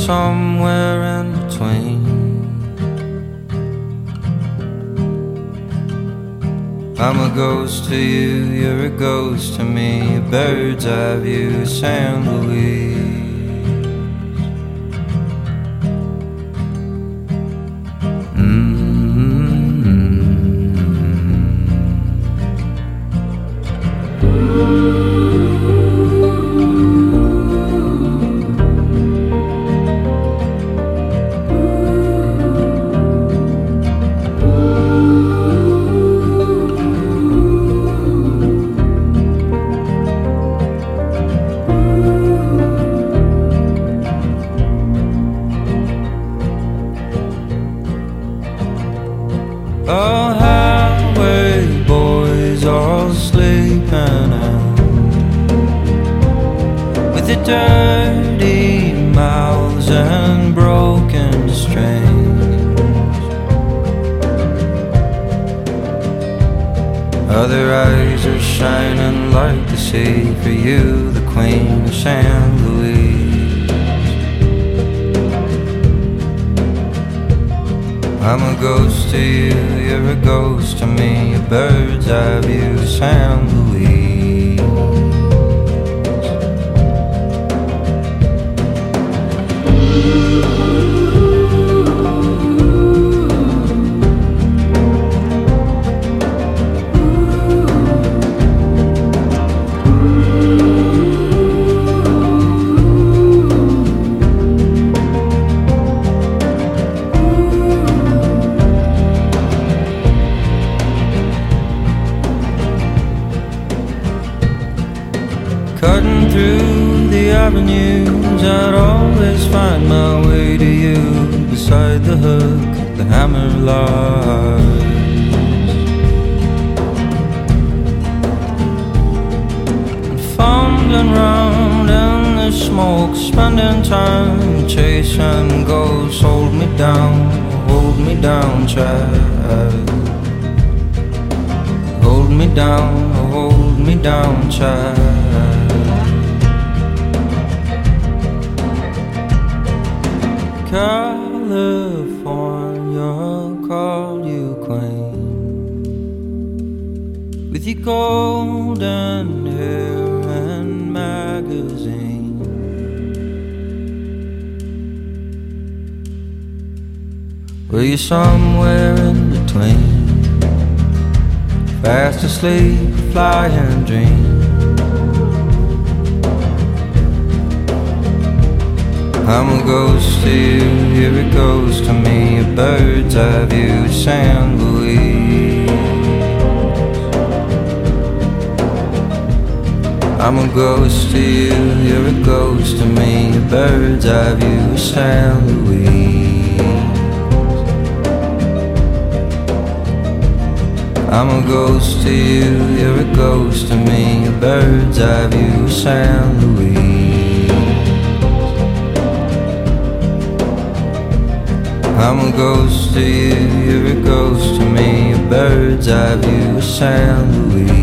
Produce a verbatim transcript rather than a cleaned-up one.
somewhere in between. I'm a ghost to you, you're a ghost to me, a bird's eye view of San Luis. Oh, highway boys all sleeping out with their dirty mouths and broken strings. Other eyes are shining like the sea for you, the queen of San Luis. I'm a ghost to you, you're a ghost to me, a bird's eye view of San Luis. Cutting through the avenues, I'd always find my way to you. Beside the hook, the hammer lies. And fumbling round in the smoke, spending time chasing ghosts. Hold me down, hold me down, child. Hold me down, hold me down, child. California, call you queen, with your golden hair and magazine. Well, you're somewhere in between, fast asleep, fly and dream. I'm a ghost to you, you're a ghost to me, a bird's eye view of San Luis. I'm a ghost to you, you're a ghost to me, a bird's eye view of San Luis. I'm a ghost to you, you're a ghost to me, a bird's eye view of San Luis. I'm a ghost to you, you're a ghost to me, a bird's eye view of San Luis.